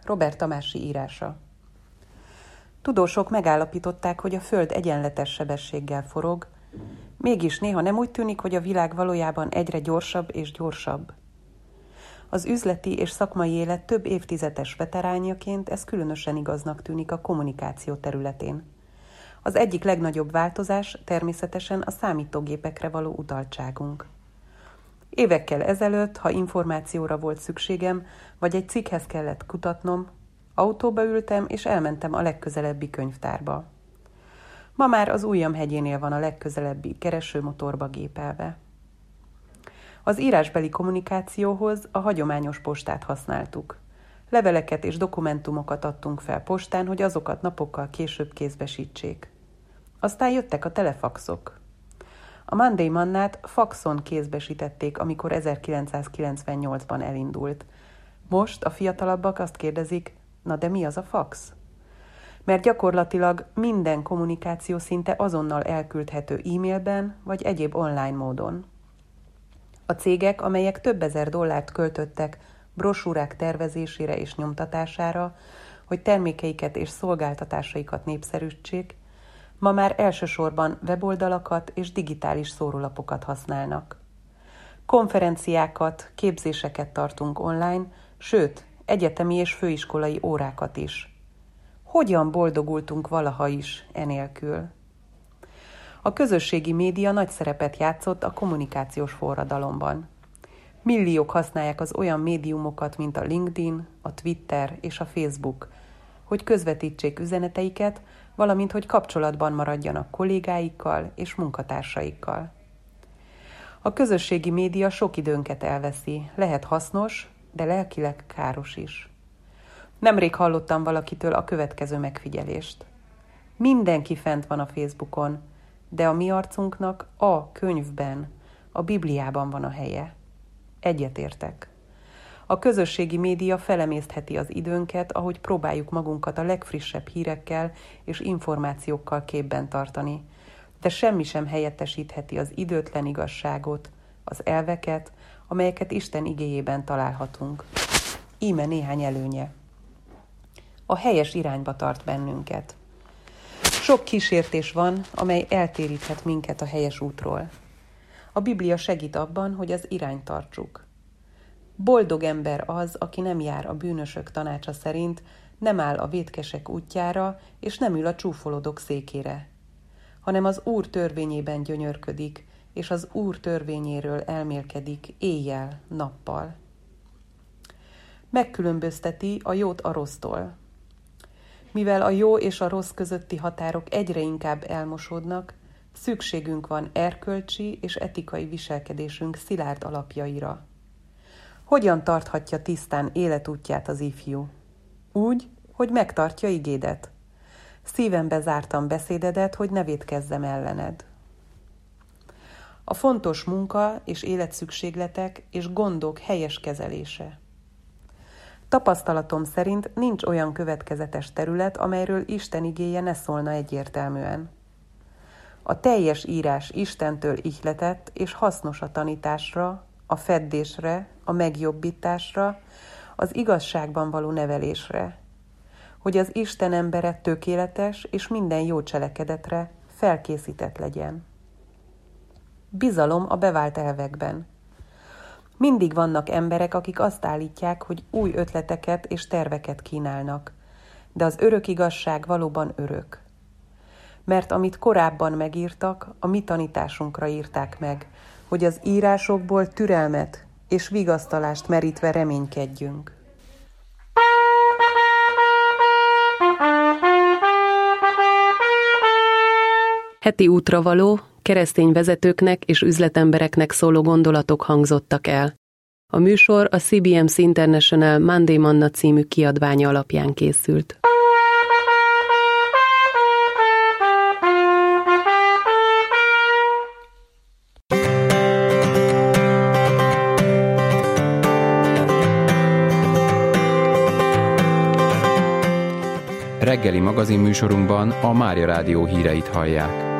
Robert Tamási írása. Tudósok megállapították, hogy a Föld egyenletes sebességgel forog, mégis néha nem úgy tűnik, hogy a világ valójában egyre gyorsabb és gyorsabb. Az üzleti és szakmai élet több évtizedes veteránjaként ez különösen igaznak tűnik a kommunikáció területén. Az egyik legnagyobb változás természetesen a számítógépekre való utaltságunk. Évekkel ezelőtt, ha információra volt szükségem, vagy egy cikkhez kellett kutatnom, autóba ültem és elmentem a legközelebbi könyvtárba. Ma már az ujjamhegyénél van a legközelebbi keresőmotorba gépelve. Az írásbeli kommunikációhoz a hagyományos postát használtuk. Leveleket és dokumentumokat adtunk fel postán, hogy azokat napokkal később kézbesítsék. Aztán jöttek a telefaxok. A Monday Mannát faxon kézbesítették, amikor 1998-ban elindult. Most a fiatalabbak azt kérdezik, na de mi az a fax? Mert gyakorlatilag minden kommunikáció szinte azonnal elküldhető e-mailben vagy egyéb online módon. A cégek, amelyek több ezer dollárt költöttek brosúrák tervezésére és nyomtatására, hogy termékeiket és szolgáltatásaikat népszerűsítsék, ma már elsősorban weboldalakat és digitális szórólapokat használnak. Konferenciákat, képzéseket tartunk online, sőt, egyetemi és főiskolai órákat is. Hogyan boldogultunk valaha is enélkül? A közösségi média nagy szerepet játszott a kommunikációs forradalomban. Milliók használják az olyan médiumokat, mint a LinkedIn, a Twitter és a Facebook, hogy közvetítsék üzeneteiket, valamint hogy kapcsolatban maradjanak kollégáikkal és munkatársaikkal. A közösségi média sok időnket elveszi, lehet hasznos, de lelkileg káros is. Nemrég hallottam valakitől a következő megfigyelést. Mindenki fent van a Facebookon, de a mi arcunknak a könyvben, a Bibliában van a helye. Egyetértek. A közösségi média felemésztheti az időnket, ahogy próbáljuk magunkat a legfrissebb hírekkel és információkkal képben tartani, de semmi sem helyettesítheti az időtlen igazságot, az elveket, amelyeket Isten igéjében találhatunk. Íme néhány előnye. A helyes irányba tart bennünket. Sok kísértés van, amely eltéríthet minket a helyes útról. A Biblia segít abban, hogy az irányt tartsuk. Boldog ember az, aki nem jár a bűnösök tanácsa szerint, nem áll a vétkesek útjára, és nem ül a csúfolódók székére, hanem az Úr törvényében gyönyörködik, és az Úr törvényéről elmélkedik éjjel, nappal. Megkülönbözteti a jót a rossztól. Mivel a jó és a rossz közötti határok egyre inkább elmosódnak, szükségünk van erkölcsi és etikai viselkedésünk szilárd alapjaira. Hogyan tarthatja tisztán életútját az ifjú? Úgy, hogy megtartja igédet. Szívembe zártam beszédedet, hogy ne vétkezzem ellened. A fontos munka és életszükségletek és gondok helyes kezelése. Tapasztalatom szerint nincs olyan következetes terület, amelyről Isten igéje ne szólna egyértelműen. A teljes írás Istentől ihletett és hasznos a tanításra, a feddésre, a megjobbításra, az igazságban való nevelésre, hogy az Isten embere tökéletes és minden jó cselekedetre felkészített legyen. Bizalom a bevált elvekben. Mindig vannak emberek, akik azt állítják, hogy új ötleteket és terveket kínálnak, de az örök igazság valóban örök. Mert amit korábban megírtak, a mi tanításunkra írták meg, hogy az írásokból türelmet és vigasztalást merítve reménykedjünk. Heti útravaló, keresztény vezetőknek és üzletembereknek szóló gondolatok hangzottak el. A műsor a CBMC International Monday Manna című kiadványa alapján készült. Reggeli magazinműsorunkban a Mária Rádió híreit hallják.